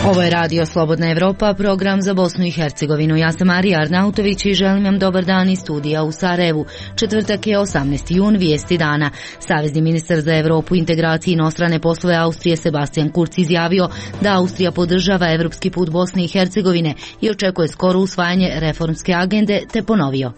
Ovo je Radio Slobodna Evropa, program za Bosnu i Hercegovinu. Ja sam Marija Arnautović i želim vam dobar dan iz studija u Sarajevu. Četvrtak je 18. jun, vijesti dana. Savezni ministar za Evropu, integraciju i inostrane poslove Austrije Sebastian Kurz izjavio da Austrija podržava evropski put Bosne i Hercegovine i očekuje skoro usvajanje reformske agende, te ponovio.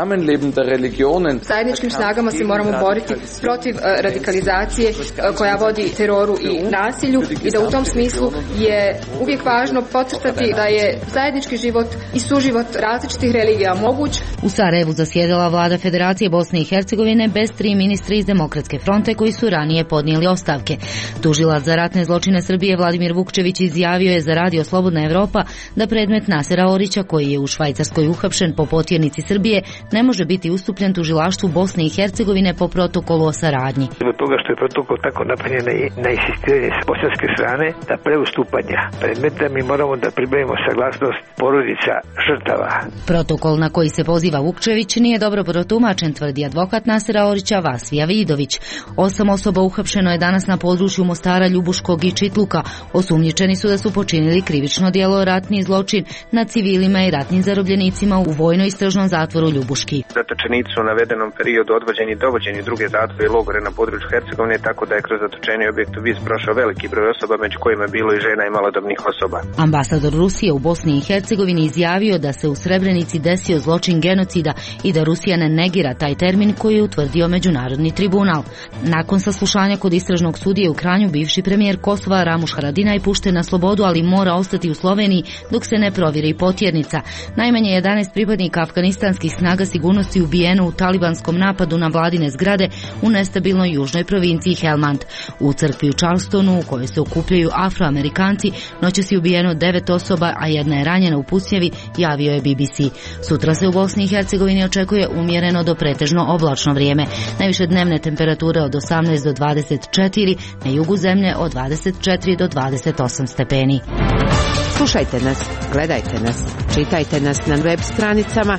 Zajedničkim snagama se moramo boriti protiv radikalizacije koja vodi teroru i nasilju i da u tom smislu je uvijek važno podcrtati da je zajednički život i suživot različitih religija moguć. U Sarajevu zasjedala vlada Federacije Bosne i Hercegovine bez 3 ministra iz Demokratske fronte koji su ranije podnijeli ostavke. Tužilac za ratne zločine Srbije Vladimir Vukčević izjavio je za Radio Slobodna Evropa da predmet Nasera Orića, koji je u Švajcarskoj uhapšen po potjernici Srbije, ne može biti ustupljen tužilaštvu Bosne i Hercegovine po protokolu o saradnji. Zbog toga što je protokol tako napravljen na insistiranje s bosanske strane da pre ustupanja predmeta mi moramo da pribavimo saglasnost porodica žrtava. Protokol na koji se poziva Vukčević nije dobro protumačen, tvrdi advokat Nasera Orića Vasvija Vidović. 8 osoba uhapšeno je danas na području Mostara, Ljubuškog i Čitluka. Osumnjičeni su da su počinili krivično djelo ratni zločin nad civilima i ratnim zarobljenicima u vojno-istražnom zatvoru Ljubuški. Zatočenici su u navedenom periodu odvođeni i dovođeni druge zatvore i logore na području Hercegovine, tako da je kroz zatočeni objekt u Vis prošao veliki broj osoba, među kojima je bilo i žena i malodobnih osoba. Ambasador Rusije u Bosni i Hercegovini izjavio da se u Srebrenici desio zločin genocida i da Rusija ne negira taj termin koji je utvrdio Međunarodni tribunal. Nakon saslušanja kod istražnog sudije u Kranju, bivši premijer Kosova Ramuš Haradinaj pušten na slobodu, ali mora ostati u Sloveniji dok se ne provjeri potjernica. Najmanje 11 pripadnika afganistanskih snaga sigurnosti ubijeno u talibanskom napadu na vladine zgrade u nestabilnoj južnoj provinciji Helmand. U crkvi u Charlestonu, u kojoj se okupljaju Afroamerikanci, noćas je ubijeno 9 osoba, a jedna je ranjena u pucnjavi, javio je BBC. Sutra se u Bosni i Hercegovini očekuje umjereno do pretežno oblačno vrijeme. Najviše dnevne temperature od 18 do 24, na jugu zemlje od 24 do 28 stepeni. Slušajte nas, gledajte nas, čitajte nas na web stranicama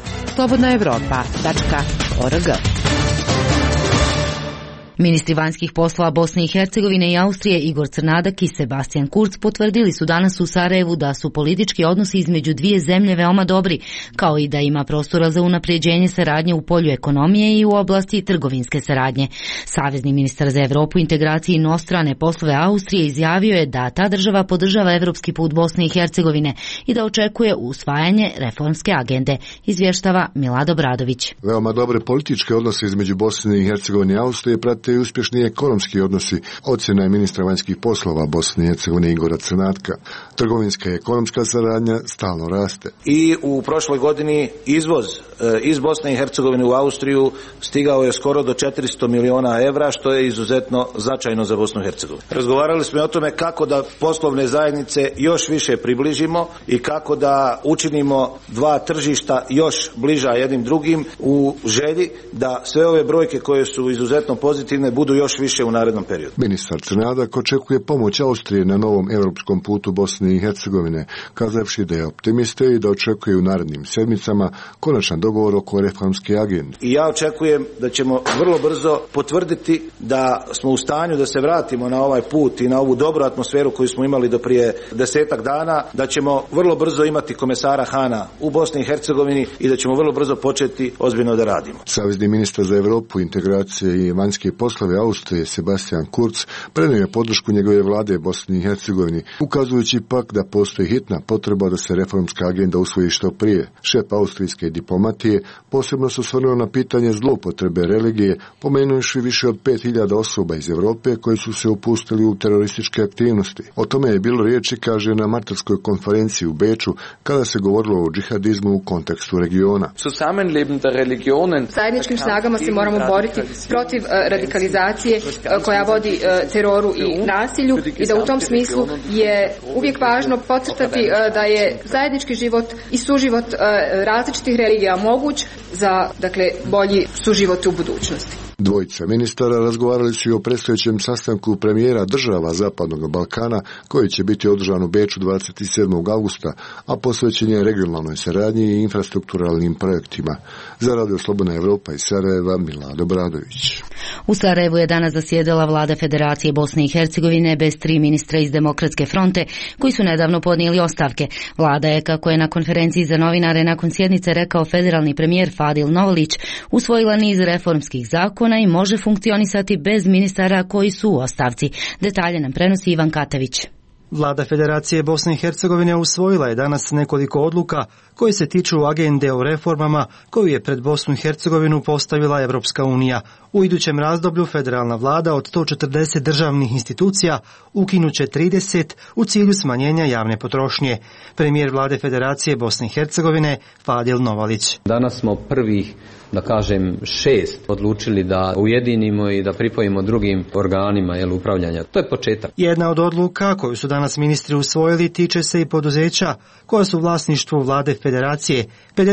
slobodnaevropa.org. Ministri vanjskih poslova Bosne i Hercegovine i Austrije Igor Crnadak i Sebastian Kurz potvrdili su danas u Sarajevu da su politički odnosi između dvije zemlje veoma dobri, kao i da ima prostora za unapređenje saradnje u polju ekonomije i u oblasti trgovinske saradnje. Savezni ministar za Evropu, integraciju i inostrane poslove Austrije izjavio je da ta država podržava evropski put Bosne i Hercegovine i da očekuje usvajanje reformske agende, izvještava Milad Obradović. Veoma dobre političke odnose između Bosne i Hercegovine i Austrije prate i uspješni ekonomski odnosi, ocjena je ministra vanjskih poslova Bosne i Hercegovine Igora Crnatka. Trgovinska i ekonomska saradnja stalno raste. I u prošloj godini izvoz iz Bosne i Hercegovine u Austriju stigao je skoro do 400 miliona evra, što je izuzetno značajno za Bosnu i Hercegovinu. Razgovarali smo i o tome kako da poslovne zajednice još više približimo i kako da učinimo dva tržišta još bliža jednim drugim u želji da sve ove brojke koje su izuzetno pozitivne budu još više u narednom periodu. Ministar Crnadak očekuje pomoć Austrije na novom europskom putu Bosne i Hercegovine, kazavši da je optimista i da očekuje u narednim sedmicama konačan dogovor oko reformske agende. I ja očekujem da ćemo vrlo brzo potvrditi da smo u stanju da se vratimo na ovaj put i na ovu dobru atmosferu koju smo imali do prije 10 dana, da ćemo vrlo brzo imati komesara Hana u Bosni i Hercegovini i da ćemo vrlo brzo početi ozbiljno da radimo. Savezni ministar za Evropu, integracije i vanjske poslove Austrije Sebastian Kurz prenio je podršku njegove vlade Bosni i Hercegovini, ukazujući pak da postoji hitna potreba da se reformska agenda usvoji što prije. Šef austrijske diplomatije posebno se osvrnuo na pitanje zloupotrebe religije, pomenuvši više od 5000 osoba iz Europe koji su se upustili u terorističke aktivnosti. O tome je bilo riječi, kaže, na martovskoj konferenciji u Beču, kada se govorilo o džihadizmu u kontekstu regiona. Zajedničkim snagama se moramo boriti protiv radikalizacije koja vodi teroru i nasilju i da u tom smislu je uvijek važno podcrtati da je zajednički život i suživot različitih religija moguć za bolji suživot u budućnosti. Dvojica ministara razgovarali su i o predstojećem sastanku premijera država Zapadnog Balkana koji će biti održan u Beču 27. augusta, a posvećen je regionalnoj saradnji i infrastrukturalnim projektima. Za Radio Slobodna Evropa iz Sarajeva, Milado Bradović. U Sarajevu je danas zasjedala vlada Federacije Bosne i Hercegovine bez 3 ministra iz Demokratske fronte koji su nedavno podnijeli ostavke. Vlada je, kako je na konferenciji za novinare nakon sjednice rekao federalni premijer Fadil Novalić, usvojila niz reformskih zakona i može funkcionisati bez ministara koji su u ostavci. Detalje nam prenosi Ivan Katavić. Vlada Federacije Bosne i Hercegovine usvojila je danas nekoliko odluka koji se tiču agende o reformama koju je pred Bosnu i Hercegovinu postavila Evropska unija. U idućem razdoblju federalna vlada od 140 državnih institucija ukinuće 30 u cilju smanjenja javne potrošnje. Premijer vlade Federacije Bosne i Hercegovine Fadil Novalić. Danas smo prvih, da kažem, 6 odlučili da ujedinimo i da pripojimo drugim organima upravljanja. To je početak. Jedna od odluka koju su danas ministri usvojili tiče se i poduzeća koja su u vlasništvu vlade Federacije.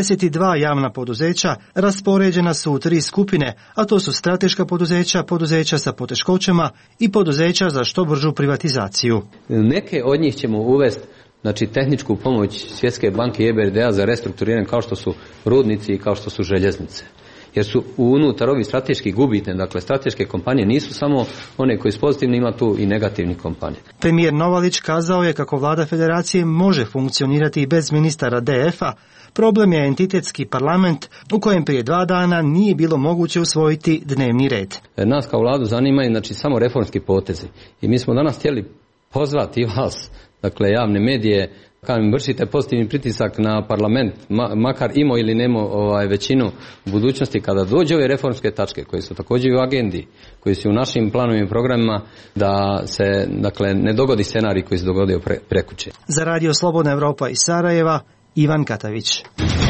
52 javna poduzeća raspoređena su u 3 skupine, a to su strateška poduzeća, poduzeća sa poteškoćama i poduzeća za što bržu privatizaciju. Neke od njih ćemo uvesti tehničku pomoć Svjetske banke i EBRD-a za restrukturiranje kao što su rudnici i kao što su željeznice. Jer su unutar ovih strateških gubitne, dakle strateške kompanije nisu samo one koji su pozitivni, ima tu i negativnih kompanija. Premijer Novalić kazao je kako vlada Federacije može funkcionirati i bez ministara DF-a. Problem je entitetski parlament u kojem prije 2 dana nije bilo moguće usvojiti dnevni red. Nas kao vladu zanimaju samo reformski potezi. I mi smo danas htjeli pozvati vas, dakle javne medije, kad vršite pozitivni pritisak na parlament, makar imao ili nemao većinu u budućnosti, kada dođe ove reformske tačke koje su također u agendi, koji su u našim planovima i programima, da se ne dogodi scenarij koji se dogodio prekuće. Za Radio Slobodna Evropa iz Sarajeva, Ivan Katavić.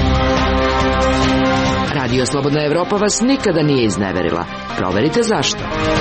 Radio Slobodna Evropa vas nikada nije izneverila. Proverite zašto.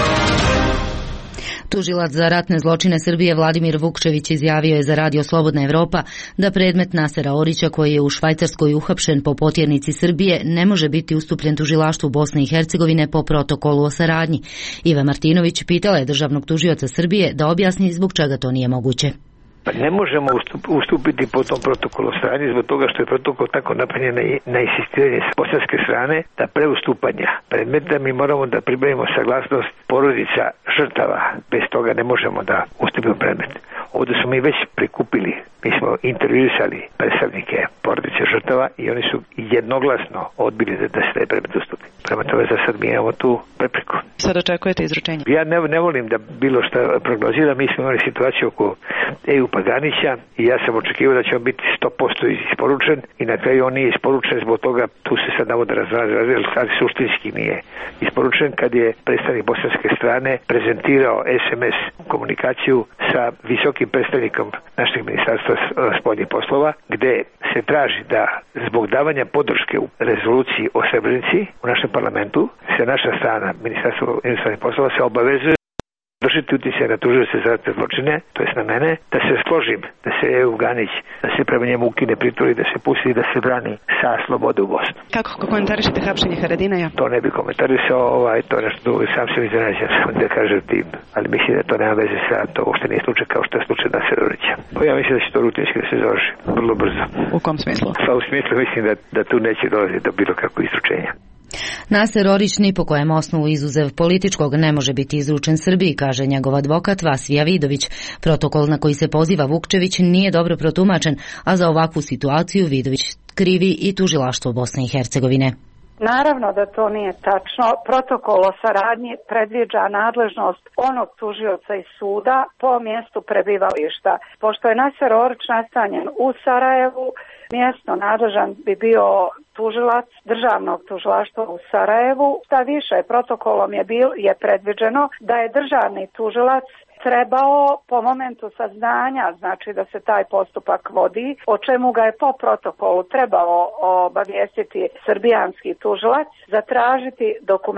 Tužilac za ratne zločine Srbije Vladimir Vukčević izjavio je za Radio Slobodna Evropa da predmet Nasera Orića, koji je u Švajcarskoj uhapšen po potjernici Srbije, ne može biti ustupljen tužilaštvu Bosne i Hercegovine po protokolu o saradnji. Iva Martinović pitala je državnog tužioca Srbije da objasni zbog čega to nije moguće. Ne možemo ustupiti po tom protokolu saradnje zbog toga što je protokol tako napravljen na insistiranje s bosanske strane da pre ustupanja predmeta mi moramo da pribavimo saglasnost porodica žrtava. Bez toga ne možemo da ustupimo predmet. Ovdje smo mi već prikupili, mi smo intervjuisali predstavnike porodice žrtava i oni su jednoglasno odbili da se taj predmet ustupi. Prema tome za sad mi imamo tu prepreku. Sad očekujete izručenje? Ja ne volim da bilo šta prognoziram. Mi smo imali situaciju oko EU Paganića i ja sam očekivao da će on biti 100% isporučen i na kraju on nije isporučen, zbog toga tu se sad navode razražaju, ali suštinski nije isporučen kad je predstavnik bosanske strane prezentirao SMS komunikaciju sa visokim predstavnikom našeg ministarstva spoljnih poslova, gde se traži da zbog davanja podrške u rezoluciji o Srebrenici u našem parlamentu se naša strana, ministarstvo inostranih poslova, se obavezuje vršiti utjecaj na tužioce za ratne zločine, to jest na mene, da se složim, da se EU Ganić, da se prema njemu ukine pritvor i da se pusti i da se brani sa slobode u Bosnu. Kako komentarišete hapšenje Haradinaja? To ne bi komentarisao, to je nešto drugo, sam se iznenađen da kažem tim, ali mislim da to nema veze sa, to uopšte nije slučaj kao što je slučaj Nasera Orića. Ja mislim da će to rutinski da se završi, vrlo brzo. U kom smislu? Pa u smislu mislim da tu neće dolaziti do bilo kakvog izručenja. Naser Orić ni po kojem osnovu izuzev političkog ne može biti izručen Srbiji, kaže njegov advokat Vasija Vidović. Protokol na koji se poziva Vukčević nije dobro protumačen, a za ovakvu situaciju Vidović krivi i tužilaštvo Bosne i Hercegovine. Naravno da to nije tačno. Protokol o saradnji predviđa nadležnost onog tužioca iz suda po mjestu prebivališta. Pošto je Naser Orić nastanjen u Sarajevu, mjesno nadležan bi bio tužilac državnog tužilaštva u Sarajevu. Šta više, protokolom je predviđeno da je državni tužilac trebao po momentu saznanja, znači da se taj postupak vodi, o čemu ga je po protokolu trebao obavijestiti srbijanski tužilac, zatražiti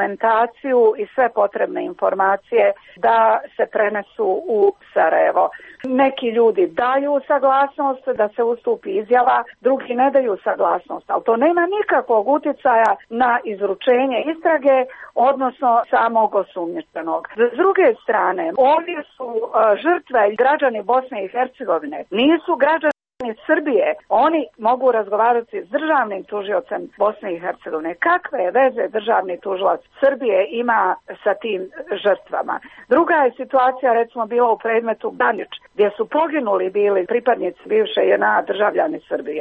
dokumentaciju i sve potrebne informacije da se prenesu u Sarajevo. Neki ljudi daju saglasnost da se ustupi izjava, drugi ne daju saglasnost, ali to nema nikakvog utjecaja na izručenje istrage, odnosno samog osumnjičenog. S druge strane, ovdje su žrtve građani Bosne i Hercegovine, nisu građani Srbije, oni mogu razgovarati s državnim tužiocem Bosne i Hercegovine. Kakve veze državni tužilac Srbije ima sa tim žrtvama? Druga je situacija recimo bila u predmetu Banić, gdje su poginuli bili pripadnici bivše JNA, državljani Srbije.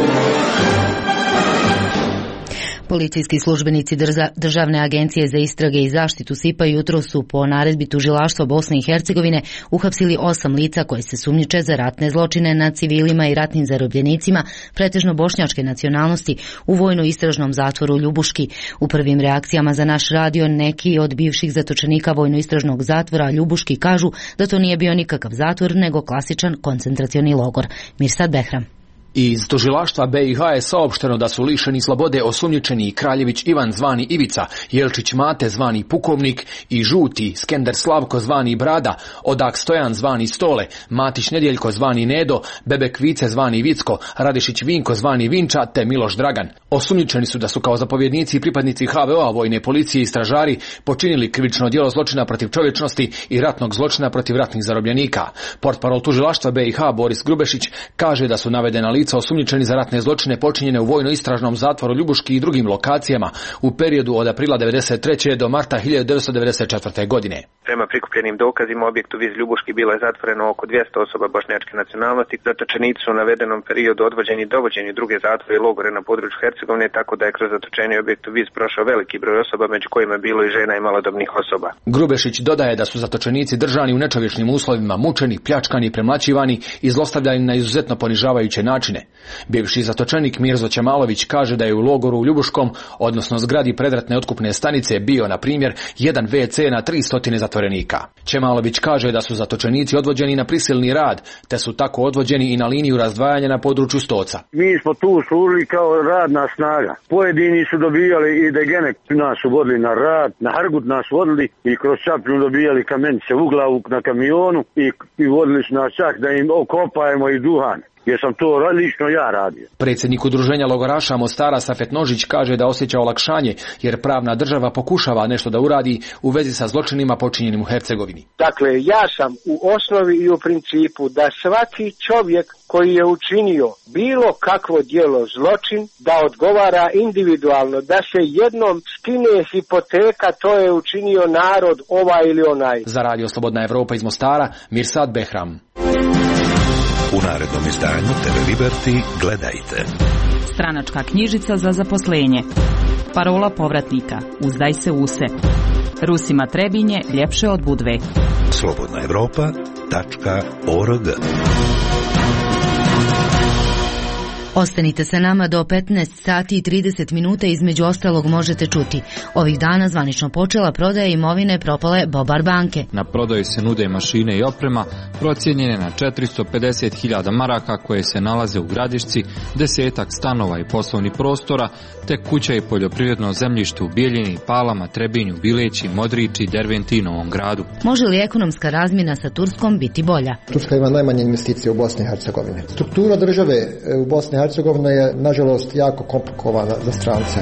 Policijski službenici Državne agencije za istrage i zaštitu SIPA jutro su po naredbi tužilaštva Bosne i Hercegovine uhapsili 8 lica koje se sumnjiče za ratne zločine nad civilima i ratnim zarobljenicima, pretežno bošnjačke nacionalnosti, u vojno-istražnom zatvoru Ljubuški. U prvim reakcijama za naš radio neki od bivših zatočenika vojno-istražnog zatvora Ljubuški kažu da to nije bio nikakav zatvor, nego klasičan koncentracioni logor. Mirsad Behram. Iz tužilaštva BiH je saopšteno da su lišeni slobode osumnjičeni Kraljević Ivan zvani Ivica, Jelčić Mate zvani Pukovnik i Žuti Skender Slavko zvani Brada, Odak Stojan zvani Stole, Matić Nedjeljko zvani Nedo, Bebek Vice zvani Vicko, Radišić Vinko zvani Vinča te Miloš Dragan. Osumnjičeni su da su kao zapovjednici i pripadnici HVO-a, vojne policije i stražari počinili krivično djelo zločina protiv čovječnosti i ratnog zločina protiv ratnih zarobljenika. Portparol tužilaštva BiH Boris Grubešić kaže da su navedena lica osumnjičeni za ratne zločine počinjene u vojno-istražnom zatvoru Ljubuški i drugim lokacijama u periodu od aprila 1993. do marta 1994. godine. Prema prikupljenim dokazima objektu Viz Ljubuški bilo je zatvoreno oko 200 osoba bošnjačke nacionalnosti. Zatočenici su u navedenom periodu odvođeni i dovođeni u druge zatvore i logore na području Hercegovine, tako da je kroz zatočenje objektu Viz prošao veliki broj osoba, među kojima je bilo i žena i malodobnih osoba. Grubešić dodaje da su zatočenici držani u nečovječnim uslovima, mučeni, pljačkani, premlaćivani i zlostavljani na izuzetno ponižavajuće načine. Bivši zatočenik Mirzo Ćemalović kaže da je u logoru u Ljubuškom, odnosno zgradi predratne otkupne stanice, bio, na primjer, jedan WC na 300 zatvorenika. Ćemalović kaže da su zatočenici odvođeni na prisilni rad, te su tako odvođeni i na liniju razdvajanja na području Stoca. Mi smo tu služili kao radna snaga. Pojedini su dobijali i degenek, nas su vodili na rad, na Hargut nas vodili i kroz Čapljinu dobijali kamenice u glavu na kamionu i vodili su nas čak da im okopajemo i duhan. Jer sam to lično ja radio. Predsjednik udruženja logoraša Mostara Safet Nožić kaže da osjeća olakšanje jer pravna država pokušava nešto da uradi u vezi sa zločinima počinjenim u Hercegovini. Dakle, ja sam u osnovi i u principu da svaki čovjek koji je učinio bilo kakvo djelo zločin, da odgovara individualno, da se jednom skine hipoteka, to je učinio narod ovaj ili onaj. Za Radio Slobodna Evropa iz Mostara, Mirsad Behram. U narednom izdanju TV Liberty gledajte. Stranačka knjižica za zaposlenje. Parola povratnika. Uzdaj se u se. Rusima Trebinje ljepše od Budve. slobodnaevropa.org. Ostanite sa nama do 15 sati i 30 minuta, između ostalog možete čuti. Ovih dana zvanično počela prodaja imovine propale Bobar banke. Na prodaju se nude mašine i oprema procijenjene na 450.000 maraka koje se nalaze u Gradišci, 10 stanova i poslovnih prostora, te kuća i poljoprivredno zemljište u Bijeljini, Palama, Trebinju, Bileći, Modrići i Derventinovom gradu. Može li ekonomska razmjena sa Turskom biti bolja? Turska ima najmanje investicije u Bosni i Hercegovini. Struktura države u Bosni i Hercegovina je, nažalost, jako komplikovana za strance.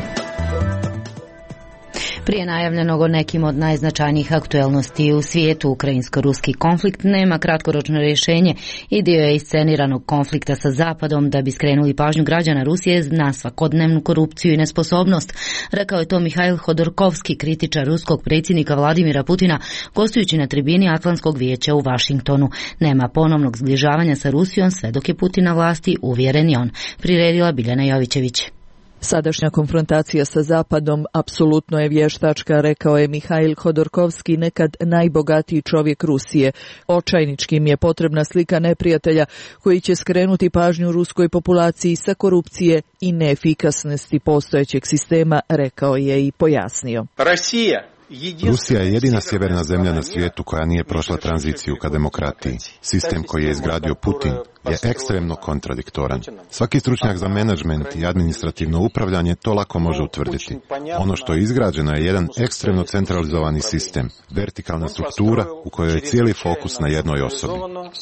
Prije najavljenog o nekim od najznačajnijih aktuelnosti u svijetu, ukrajinsko-ruski konflikt nema kratkoročno rješenje i dio je isceniranog konflikta sa Zapadom da bi skrenuli pažnju građana Rusije na svakodnevnu korupciju i nesposobnost. Rekao je to Mihail Hodorkovski, kritičar ruskog predsjednika Vladimira Putina, gostujući na tribini Atlantskog vijeća u Vašingtonu. Nema ponovnog zbližavanja sa Rusijom sve dok je Putin na vlasti, uvjeren je on. Priredila Biljana Jovićević. Sadašnja konfrontacija sa Zapadom apsolutno je vještačka, rekao je Mihail Hodorkovski, nekad najbogatiji čovjek Rusije. Očajnički im je potrebna slika neprijatelja koji će skrenuti pažnju ruskoj populaciji sa korupcije i neefikasnosti postojećeg sistema, rekao je i pojasnio. Rusija Rusija je jedina sjeverna zemlja na svijetu koja nije prošla tranziciju ka demokratiji. Sistem koji je izgradio Putin je ekstremno kontradiktoran. Svaki stručnjak za menadžment i administrativno upravljanje to lako može utvrditi. Ono što je izgrađeno je jedan ekstremno centralizovani sistem, vertikalna struktura u kojoj je cijeli fokus na jednoj osobi.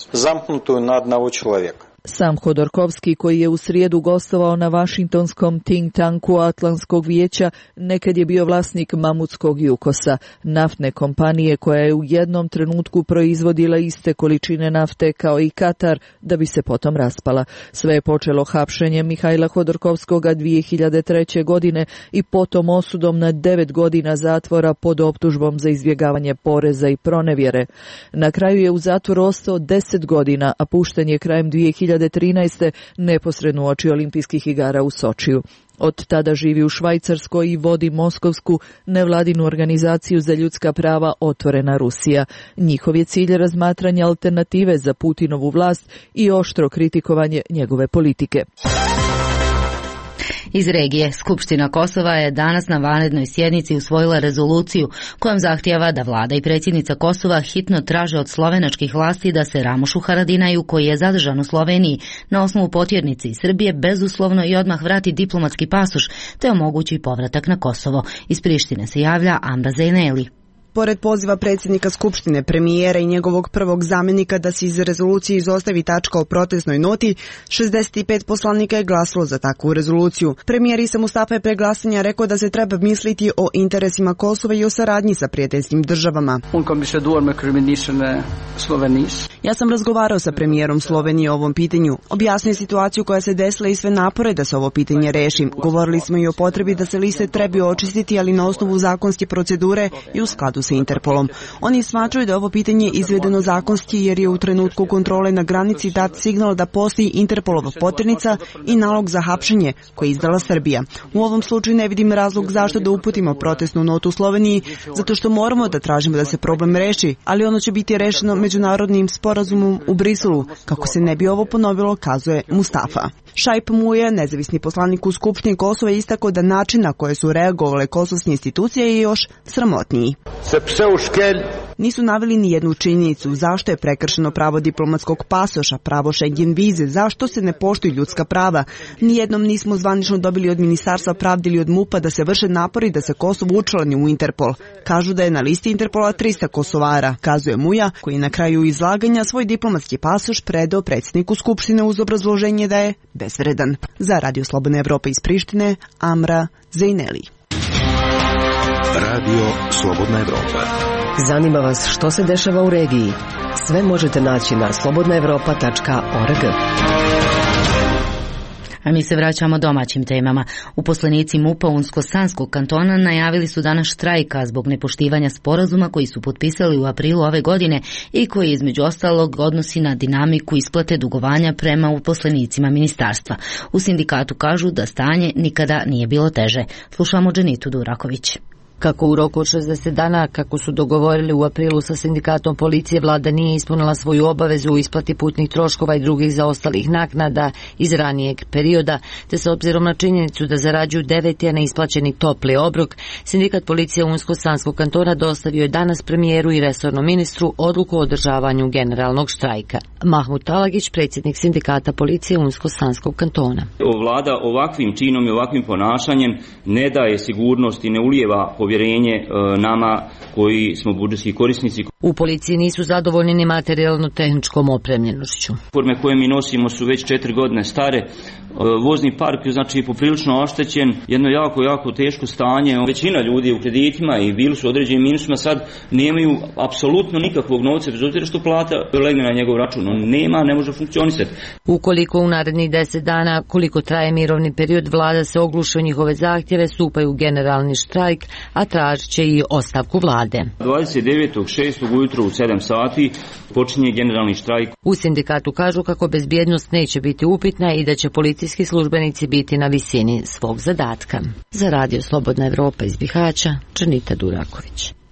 Sam Hodorkovski, koji je u srijedu gostovao na Vašingtonskom think tanku Atlantskog vijeća, nekad je bio vlasnik Mamutskog Jukosa, naftne kompanije koja je u jednom trenutku proizvodila iste količine nafte kao i Katar, da bi se potom raspala. Sve je počelo hapšenjem Mihajla Hodorkovskoga 2003. godine i potom osudom na 9 godina zatvora pod optužbom za izbjegavanje poreza i pronevjere. Na kraju je u zatvoru ostao 10 godina, a pušten je krajem 2013. neposredno uoči olimpijskih igara u Sočiju. Od tada živi u Švajcarskoj i vodi moskovsku nevladinu organizaciju za ljudska prava Otvorena Rusija. Njihov je cilj razmatranje alternative za Putinovu vlast i oštro kritikovanje njegove politike. Iz regije, Skupština Kosova je danas na vanrednoj sjednici usvojila rezoluciju kojom zahtijeva da vlada i predsjednica Kosova hitno traže od slovenačkih vlasti da se Ramošu Haradinaju, koji je zadržan u Sloveniji na osnovu potjernice iz Srbije, bezuslovno i odmah vrati diplomatski pasoš te omogući povratak na Kosovo. Iz Prištine se javlja Amra Zejneli. Pored poziva predsjednika Skupštine, premijera i njegovog prvog zamjenika da se iz rezolucije izostavi tačka o protestnoj noti, 65 poslanika je glasalo za takvu rezoluciju. Premijer Isa Mustafa je pre glasanja rekao da se treba misliti o interesima Kosova i o saradnji sa prijateljskim državama. Ja sam razgovarao sa premijerom Slovenije o ovom pitanju. Objasnio situaciju koja se desila i sve napore da se ovo pitanje reši. Govorili smo i o potrebi da se liste trebaju očistiti, ali na osnovu zakonske procedure i u skladu sa Interpolom. Oni smatraju da je ovo pitanje izvedeno zakonski jer je u trenutku kontrole na granici dat signal da postoji Interpolova potjernica i nalog za hapšenje koji je izdala Srbija. U ovom slučaju ne vidim razlog zašto da uputimo protestnu notu u Sloveniji, zato što moramo da tražimo da se problem reši, ali ono će biti rešeno međunarodnim sporazumom u Briselu, kako se ne bi ovo ponovilo, kazuje Mustafa. Šajp Muja, nezavisni poslanik u Skupštini Kosova, je istakao da način na koje su reagovale kosovske institucije je još sramotniji. Nisu naveli ni jednu činjenicu zašto je prekršeno pravo diplomatskog pasoša, pravo Schengen vize, zašto se ne poštuju ljudska prava. Nijednom nismo zvanično dobili od Ministarstva pravde ili od MUP-a da se vrše napori da se Kosovo učlani u Interpol. Kažu da je na listi Interpola 300 Kosovara, kazuje Muja, koji na kraju izlaganja svoj diplomatski pasoš predao predsjedniku Skupštine uz obrazloženje da je bezvredan. Za Radio Slobodna Evropa iz Prištine, Amra Zejneli. Radio Slobodna Evropa. Zanima vas što se dešava u regiji? Sve možete naći na slobodnaevropa.org. A mi se vraćamo domaćim temama. Uposlenici MUP-a Unsko-Sanskog kantona najavili su danas štrajka zbog nepoštivanja sporazuma koji su potpisali u aprilu ove godine i koji između ostalog odnosi na dinamiku isplate dugovanja prema uposlenicima ministarstva. U sindikatu kažu da stanje nikada nije bilo teže. Slušamo Dženitu Duraković. Kako u roku od 60 dana, kako su dogovorili u aprilu sa sindikatom policije, vlada nije ispunila svoju obavezu u isplati putnih troškova i drugih zaostalih naknada iz ranijeg perioda, te s obzirom na činjenicu da zarađuju 9. neisplaćeni topli obrok, sindikat policije Unsko-Sanskog kantona dostavio je danas premijeru i resornom ministru odluku o održavanju generalnog štrajka. Mahmut Talagić, predsjednik sindikata policije Unsko-Sanskog kantona. Vlada ovakvim činom i ovakvim ponašanjem ne daje sigurnost i ne ulijeva povjerenje nama koji smo budžetski korisnici. U policiji nisu zadovoljni ni materijalno-tehničkom opremljenošću. Forme koje mi nosimo su već 4 godine stare. Vozni park je znači poprilično oštećen, jedno jako teško stanje. Većina ljudi u kreditima i bili su određenim minusima, sad nemaju apsolutno nikakvog novca, bez obzira što plata legne na njegov račun. On ne može funkcionisati. Ukoliko u narednih 10 dana, koliko traje mirovni period, vlada se ogluši o njihove zahtjeve, stupaju u generalni štrajk, a tražit će i ostavku vlade. 29.6. ujutro u 7 sati počinje generalni štrajk. U sindikatu kažu kako bezbjednost neće biti upitna i da će policijski službenici biti na visini svog zadatka. Za Radio Slobodna Evropa iz Bihaća, Džanita Duraković.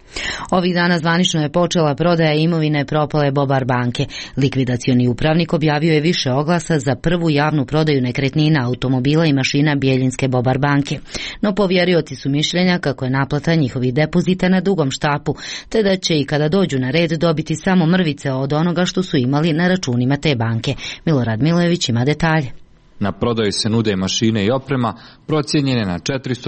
Ovih dana zvanično je počela prodaja imovine propale Bobar banke. Likvidacioni upravnik objavio je više oglasa za prvu javnu prodaju nekretnina, automobila i mašina Bijeljinske Bobar banke. No povjerioci su mišljenja kako je naplata njihovih depozita na dugom štapu, te da će i kada dođu na red dobiti samo mrvice od onoga što su imali na računima te banke. Milorad Milojević ima detalje. Na prodaju se nude mašine i oprema procijenjene na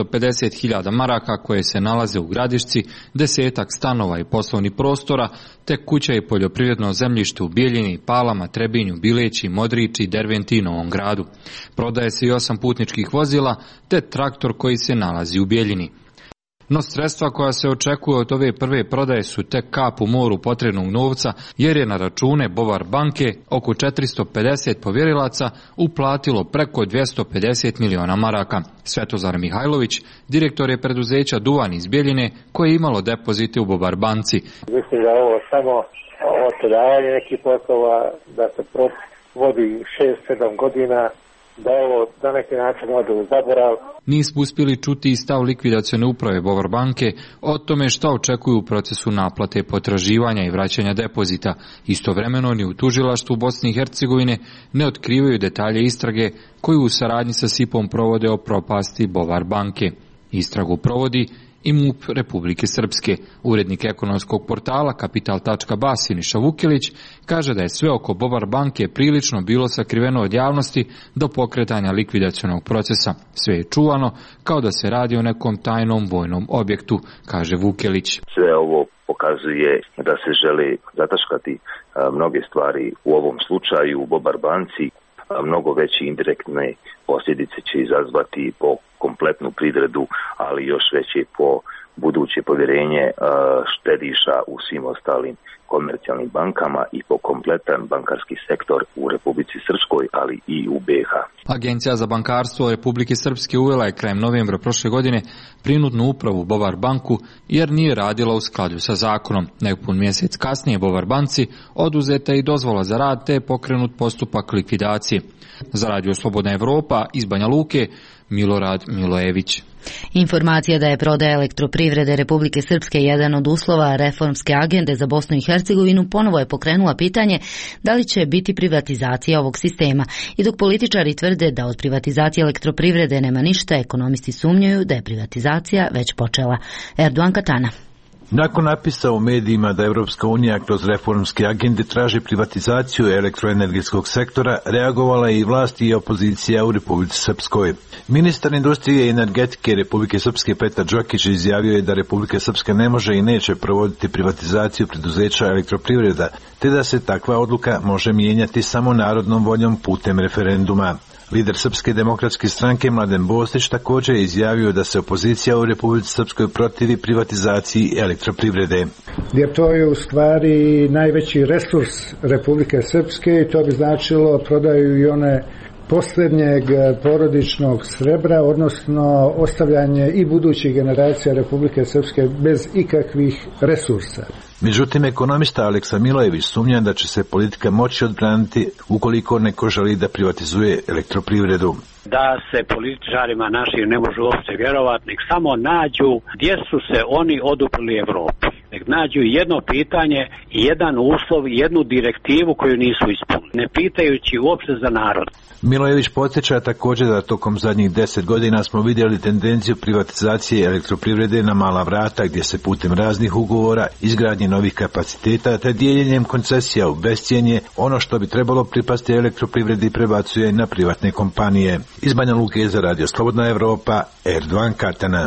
450.000 maraka koje se nalaze u Gradišci, 10 stanova i poslovnih prostora, te kuća i poljoprivredno zemljište u Bijeljini, Palama, Trebinju, Bileći, Modrići, Derventi i Novom Gradu. Prodaje se i 8 putničkih vozila te traktor koji se nalazi u Bijeljini. No sredstva koja se očekuje od ove prve prodaje su tek kap u moru potrebnog novca, jer je na račune Bovar banke oko 450 povjerilaca uplatilo preko 250 miliona maraka. Svetozar Mihajlović, direktor je preduzeća Duvan iz Bijeljine, koje je imalo depozite u Bovar banci. Mislim da ovo samo otodavanje nekih poslova, da se vodi 6-7 godina, da ovo na neki način ode u zaborav. Nismo uspjeli čuti i stav likvidacione uprave Bovar banke o tome šta očekuju u procesu naplate potraživanja i vraćanja depozita. Istovremeno ni u tužilaštvu Bosne i Hercegovine ne otkrivaju detalje istrage koju u saradnji sa SIP-om provode o propasti Bovar banke. Istragu provodi i MUP Republike Srpske. Urednik ekonomskog portala Kapital.ba Siniša Vukelić kaže da je sve oko Bovar banke prilično bilo sakriveno od javnosti do pokretanja likvidacionog procesa. Sve je čuvano kao da se radi o nekom tajnom vojnom objektu, kaže Vukelić. Sve ovo pokazuje da se želi zataškati mnoge stvari u ovom slučaju u Bovar banci. Mnogo veće indirektne posljedice će izazvati po kompletnu privredu, ali još veće po buduće povjerenje štediša u svim ostalim komercijalnim bankama i po kompletan bankarski sektor u Republici Srpskoj, ali i u BiH. Agencija za bankarstvo Republike Srpske uvela je krajem novembra prošle godine prinudnu upravu Bovar banku jer nije radila u skladu sa zakonom. Nepun mjesec kasnije Bovar banci oduzeta i dozvola za rad te je pokrenut postupak likvidacije. Za Radio Slobodna Evropa iz Banja Luke, Milorad Milojević. Informacija da je prodaja elektroprivrede Republike Srpske jedan od uslova reformske agende za Bosnu i Hercegovinu ponovo je pokrenula pitanje da li će biti privatizacija ovog sistema. I dok političari tvrde da od privatizacije elektroprivrede nema ništa, ekonomisti sumnjaju da je privatizacija već počela. Erdogan Katana. Nakon napisa u medijima da Evropska unija kroz reformske agende traži privatizaciju elektroenergetskog sektora, reagovala je i vlast i opozicija u Republici Srpskoj. Ministar industrije i energetike Republike Srpske Petar Đokić izjavio je da Republika Srpska ne može i neće provoditi privatizaciju preduzeća elektroprivreda, te da se takva odluka može mijenjati samo narodnom voljom putem referenduma. Lider Srpske demokratske stranke Mladen Bostić također je izjavio da se opozicija u Republici Srpskoj protivi privatizaciji elektroprivrede. Jer to je u stvari najveći resurs Republike Srpske i to bi značilo prodaju i one posljednjeg porodičnog srebra, odnosno ostavljanje i budućih generacija Republike Srpske bez ikakvih resursa. Međutim, ekonomista Aleksa Milojević sumnja da će se politika moći odbraniti ukoliko neko želi da privatizuje elektroprivredu. Da se političarima našim ne može uopće vjerovati, nek samo nađu gdje su se oni oduprli Evropi. Nek nađu jedno pitanje, jedan uslov, jednu direktivu koju nisu ispunili, ne pitajući uopće za narod. Milojević podsjeća također da tokom zadnjih 10 godina smo vidjeli tendenciju privatizacije elektroprivrede na mala vrata, gdje se putem raznih ugovora, izgradnje novih kapaciteta te dijeljenjem koncesija u bescijenje ono što bi trebalo pripasti elektroprivredi prebacuje na privatne kompanije. Iz Banja Luke za Radio Slobodna Evropa, Erdogan Katana.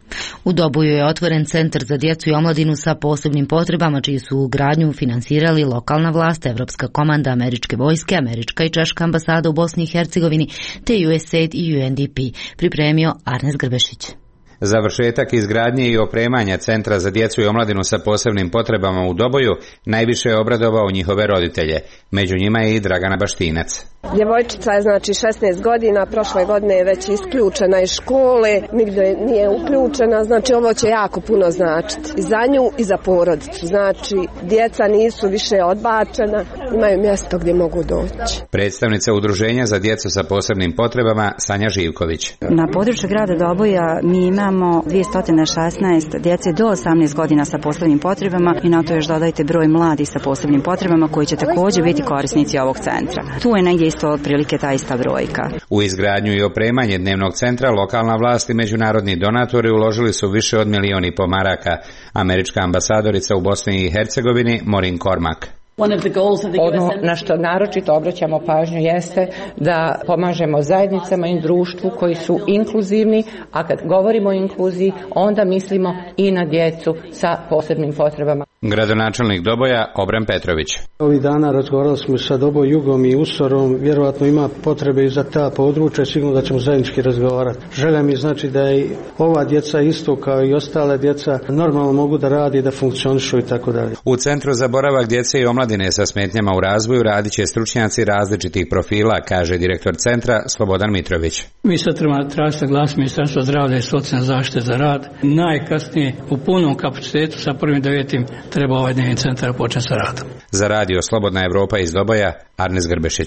U Doboju je otvoren centar za djecu i omladinu sa posebnim potrebama, čiji su gradnju finansirali lokalna vlast, Evropska komanda američke vojske, američka i češka ambasada u Bosni i Hercegovini, te USAID i UNDP, pripremio Arnes Grbešić. Završetak izgradnje i opremanja Centra za djecu i omladinu sa posebnim potrebama u Doboju najviše je obradovao njihove roditelje. Među njima je i Dragana Baštinac. Djevojčica je 16 godina, prošle godine je već isključena iz škole, nigdje nije uključena, znači ovo će jako puno značiti i za nju i za porodicu. Znači djeca nisu više odbačena, imaju mjesto gdje mogu doći. Predstavnica Udruženja za djecu sa posebnim potrebama Sanja Živković. Na području grada Doboja mi imamo 216 djece do 18 godina sa posebnim potrebama i na to još dodajte broj mladih sa posebnim potrebama koji će također biti korisnici ovog centra. Tu je negdje isto otprilike ta ista brojka. U izgradnju i opremanje dnevnog centra lokalna vlast i međunarodni donatori uložili su više od 1,5 milijuna maraka. Američka ambasadorica u Bosni i Hercegovini Maureen Cormack. Ono na što naročito obraćamo pažnju jeste da pomažemo zajednicama i društvu koji su inkluzivni, a kad govorimo o inkluziji onda mislimo i na djecu sa posebnim potrebama. Gradonačelnik Doboja Obran Petrović. Ovih dana razgovarali smo sa Doboj Jugom i Usorom, vjerojatno ima potrebe i za ta područja, sigurno da ćemo zajednički razgovarati. Želja mi znači da i ova djeca isto kao i ostale djeca normalno mogu da radi, da funkcionišu i tako dalje. U Centru za boravak djece i omladine sa smetnjama u razvoju radit će stručnjaci različitih profila, kaže direktor centra Slobodan Mitrović. Mi sad trebamo tražiti saglasnost Ministarstva zdravlja i socijalne zaštite za rad. Najkasnije u punom kapacitetu sa 1.9. treba ovaj dnevni centar početi sa radom. Za radio Slobodna Evropa iz Doboja, Arnes Grbešić.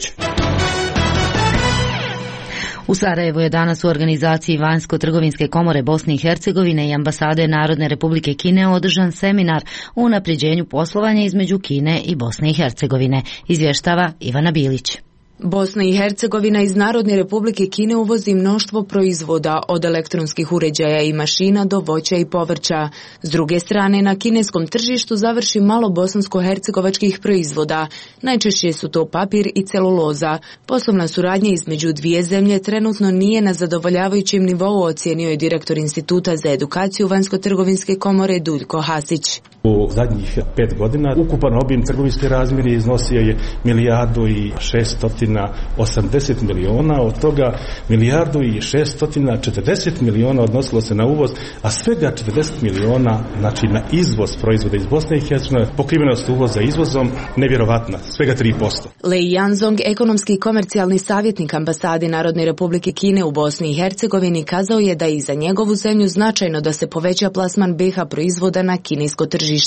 U Sarajevu je danas u organizaciji Vanjsko-trgovinske komore Bosne i Hercegovine i ambasade Narodne Republike Kine održan seminar o unapređenju poslovanja između Kine i Bosne i Hercegovine, izvještava Ivana Bilić. Bosna i Hercegovina iz Narodne Republike Kine uvozi mnoštvo proizvoda, od elektronskih uređaja i mašina do voća i povrća. S druge strane, na kineskom tržištu završi malo bosansko-hercegovačkih proizvoda. Najčešće su to papir i celuloza. Poslovna suradnja između dvije zemlje trenutno nije na zadovoljavajućem nivou, ocijenio je direktor Instituta za edukaciju Vanjsko-trgovinske komore Duljko Hasić. U zadnjih 5 godina ukupan obim trgovinske razmjere iznosio je 1.680 miliona, od toga 1.640 miliona odnosilo se na uvoz, a svega 40 miliona znači na izvoz proizvoda iz Bosne i Hercegovine. Pokrivenost uvoza izvozom nevjerovatna, svega 3%. Lei Yanzong, ekonomski i komercijalni savjetnik ambasade Narodne Republike Kine u Bosni i Hercegovini, kazao je da je i za njegovu zemlju značajno da se poveća plasman BiH proizvoda na kinesko tržište.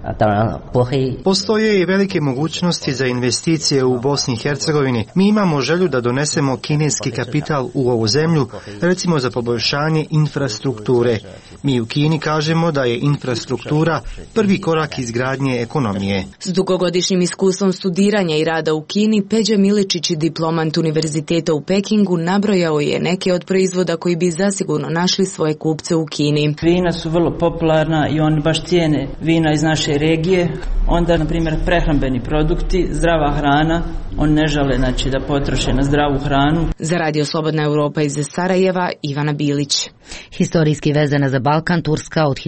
Postoje i velike mogućnosti za investicije u Bosni i Hercegovini. Mi imamo želju da donesemo kineski kapital u ovu zemlju, recimo za poboljšanje infrastrukture. Mi u Kini kažemo da je infrastruktura prvi korak izgradnje ekonomije. S dugogodišnjim iskustvom studiranja i rada u Kini, Peđa Miličić, diplomant Univerziteta u Pekingu, nabrojao je neke od proizvoda koji bi zasigurno našli svoje kupce u Kini. Vina su vrlo popularna i oni baš cijene vina iz naše regije. Onda, na primjer, prehrambeni produkti, zdrava hrana, oni ne žele da potroše na zdravu hranu. Za radio Slobodna Evropa iz Sarajeva, Ivana Bilić. Historijski vezana za Balkan, Turska od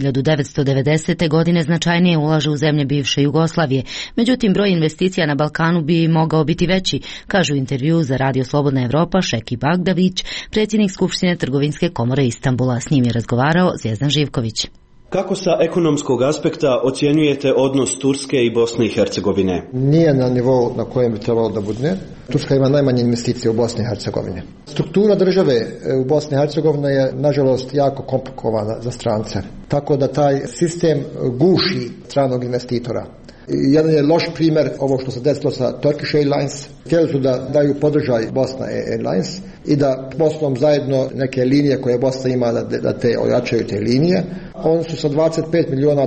1990. godine značajnije ulaže u zemlje bivše Jugoslavije. Međutim, broj investicija na Balkanu bi mogao biti veći, kažu u intervju za radio Slobodna Evropa Šeki Bagdavić, predsjednik Skupštine Trgovinske komore Istanbula. S njim je razgovarao Zvijezdan Živković. Kako sa ekonomskog aspekta ocjenjujete odnos Turske i Bosne i Hercegovine? Nije na nivou na kojem bi trebalo da bude. Turska ima najmanje investicije u Bosni i Hercegovini. Struktura države u Bosni i Hercegovini je, nažalost, jako komplikovana za strance. Tako da taj sistem guši stranog investitora. Jedan je loš primjer ovo što se desilo sa Turkish Airlines. Htjeli su da daju podržaj Bosna Airlines i da poslom zajedno neke linije koje Bosna ima da te ojačaju te linije. Oni su sa $25 milijuna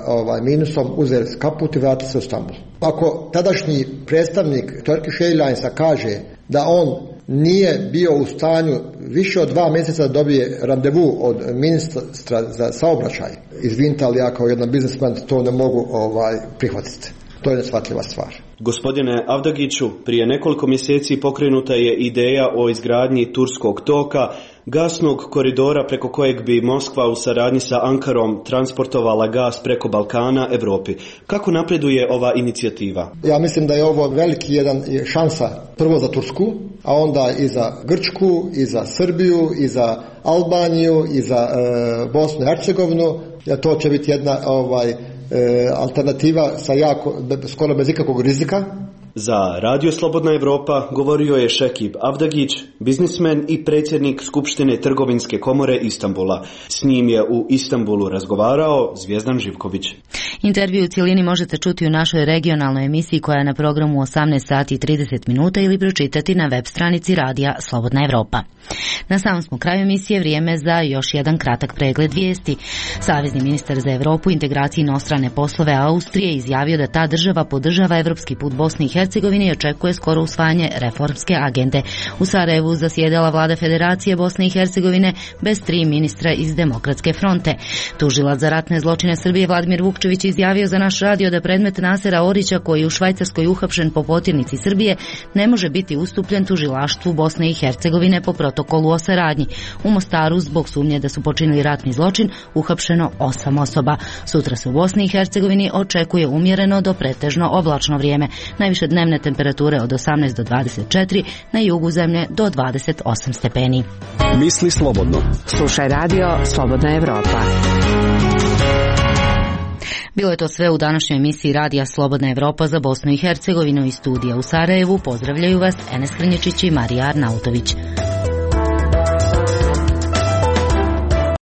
minusom uzeli kaput i vratili se u Istanbul. Ako tadašnji predstavnik Turkish Airlinesa kaže da on nije bio u stanju više od 2 mjeseca da dobije randevu od ministra za saobraćaj, izvinite, ali ja kao jedan biznisman to ne mogu prihvatiti. To je neshvatljiva stvar. Gospodine Avdagiću, prije nekoliko mjeseci pokrenuta je ideja o izgradnji Turskog toka, gasnog koridora preko kojeg bi Moskva u saradnji sa Ankarom transportovala gas preko Balkana Evropi. Kako napreduje ova inicijativa? Ja mislim da je ovo veliki jedan šansa prvo za Tursku, a onda i za Grčku, i za Srbiju, i za Albaniju, i za Bosnu i Hercegovinu. To će biti jedna alternativa sa skoro bez ikakvog rizika. Za Radio Slobodna Evropa govorio je Šekib Avdagić, biznismen i predsjednik Skupštine Trgovinske komore Istanbula. S njim je u Istanbulu razgovarao Zvijezdan Živković. Intervju u cijelini možete čuti u našoj regionalnoj emisiji koja je na programu 18 sati i 30 minuta ili pročitati na web stranici Radija Slobodna Evropa. Na samom smo kraju emisije, vrijeme za još jedan kratak pregled vijesti. Savezni ministar za Evropu, integraciju i inostrane poslove Austrije izjavio da ta država podržava evropski put Bosni i Hercegovini i očekuje skoro usvajanje reformske agende. U Sarajevu zasjedala vlada Federacije Bosne i Hercegovine bez 3 ministra iz Demokratske fronte. Tužilac za ratne zločine Srbije Vladimir Vukčević izjavio za naš radio da predmet Nasera Orića, koji je u Švajcarskoj uhapšen po potirnici Srbije, ne može biti ustupljen tužilaštvu Bosne i Hercegovine po protokolu o saradnji. U Mostaru zbog sumnje da su počinili ratni zločin uhapšeno 8 osoba. Sutra se u Bosni i Hercegovini očekuje umjereno do pretežno oblačno vrijeme. Najviše dnevne temperature od 18 do 24, na jugu zemlje do 28 stepeni. Misli slobodno. Slušaj radio Slobodna Evropa. Bilo je to sve u današnjoj emisiji Radija Slobodna Evropa za Bosnu i Hercegovinu. Iz studija u Sarajevu pozdravljaju vas Enes Krnječić i Marija Arnautović.